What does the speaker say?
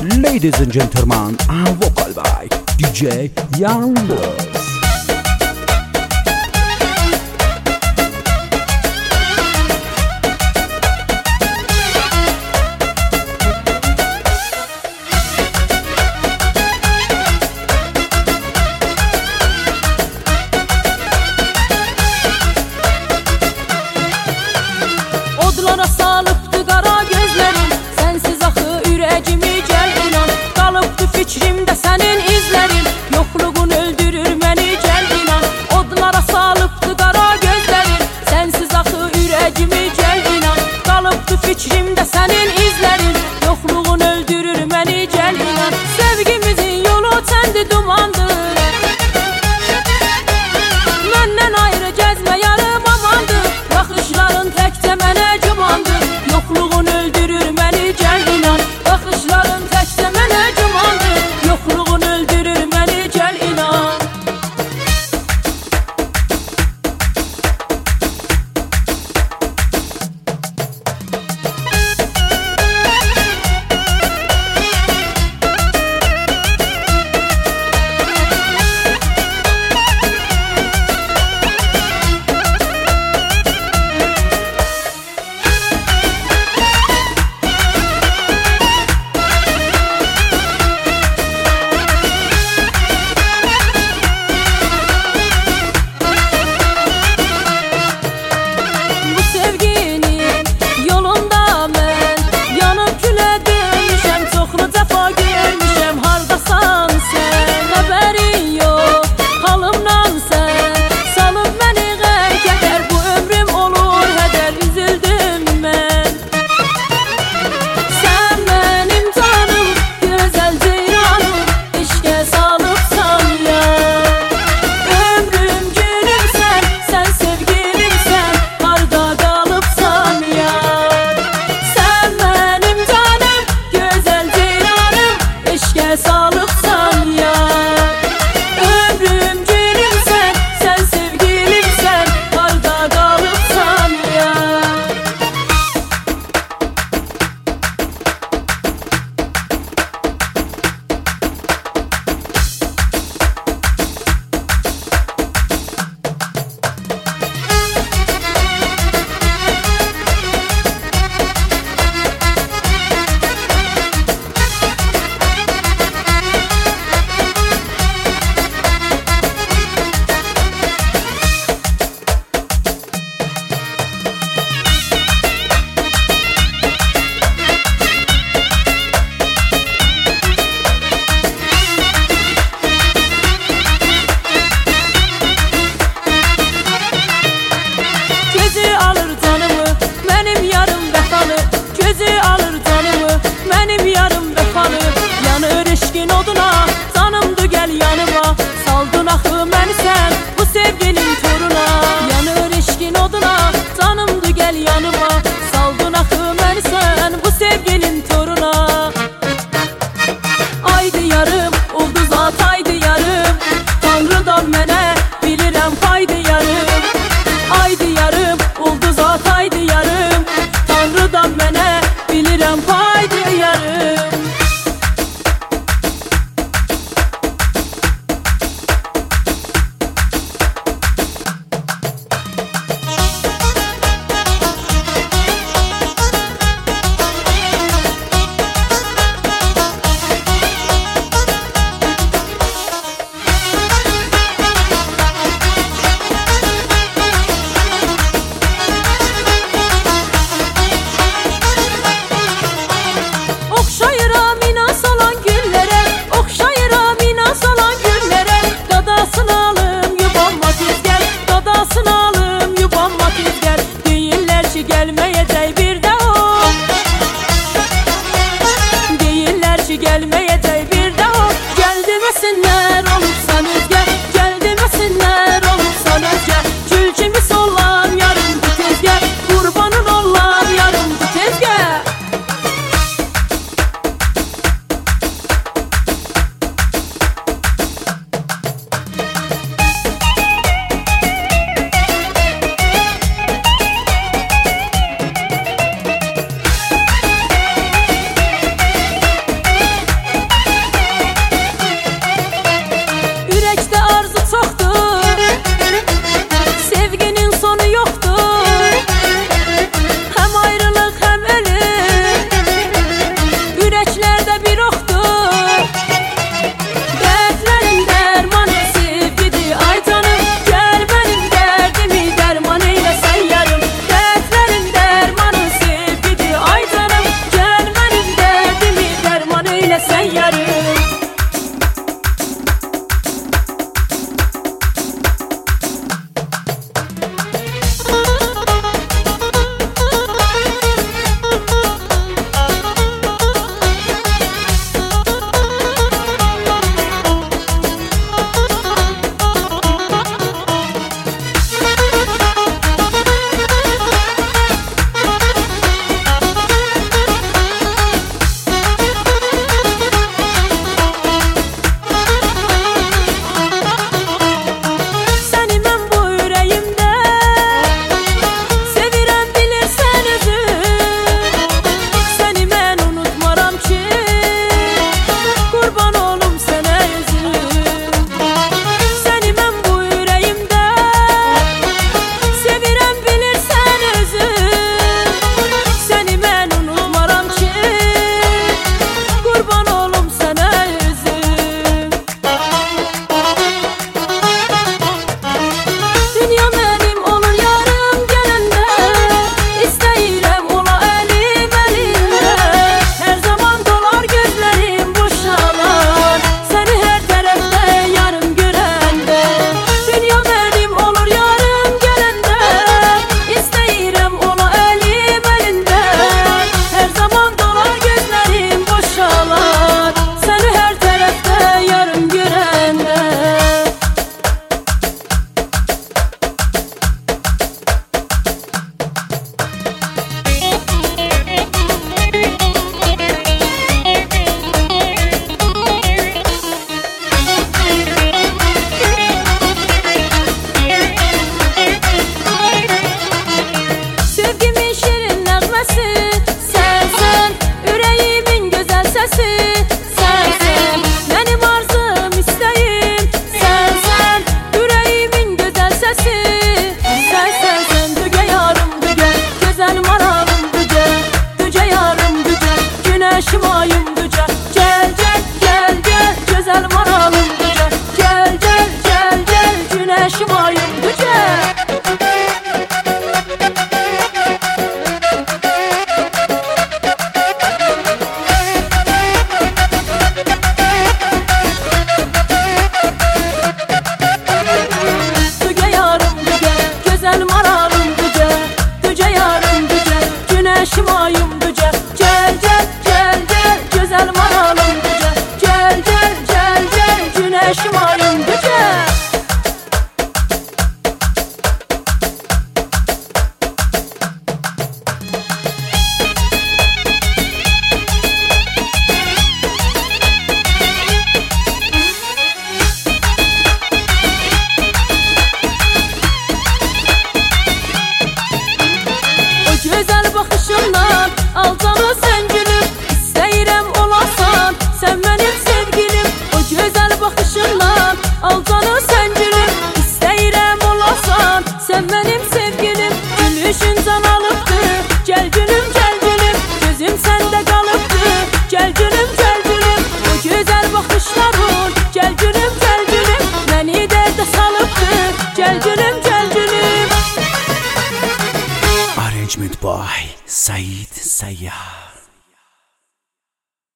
Ladies and gentlemen, a vocal by DJ Young Boss. Odlara salıbdı qara gözlərin, sənsiz axı ürəyimi gəl inan. Qalıbdı fikrimdə sənin izlərin, yoxluğun öldürür məni gəl inan. Odlara salıbdı qara gözlərin, sənsiz axı ürəyimi gəl inan. Qalıbdı fikrimdə sənin izlərin, yoxluğun öldürür məni gəl inan. Sevgimizin yolu səndi dumandır, məndən ayrı gəzmə yarım amandır. Baxışların təkcə mənə cumandır, yoxluğun öldürür məni gəl inan. Baxışların təkcə mənə cumandır, yoxluğun öldürür məni gəl inan. səsi, sənsən ürəyimin gözəl səsi, sənsən mənim arzum istəyim, sənsən ürəyimin gözəl səsi, sənsən dügə yarım dügə, gözəl maralım dügə, dügə yarım dügə, günəşim ayım dügə, gəl gəl gəl gəl gözəl maralım dügə, gəl gəl gəl gəl günəşim ayım dügə. Dügə yarım dügə, gözəl maralım dügə, dügə yarım dügə, günəşim ayım dügə, gəl gəl gəl gəl gözəl maralım dügə, gəl gəl gəl gəl günəşim ayım dügə. Gözəl baxışından al canı sən gülüm, istəyirəm olasan sən mənim sevgilim. O gözəl baxışından al canı sən gülüm, istəyirəm olasan sən mənim sevgilim. Gülüşün can alıbdı, gəl gülüm gəl gülüm, gözüm səndə qalıbdı, gəl gülüm gəl gülüm. O gözəl baxışların gəl gülüm gəl gülüm, məni dərdə salıbdı, gəl gülüm gəl gülüm. Arrangement by Said Sayyah.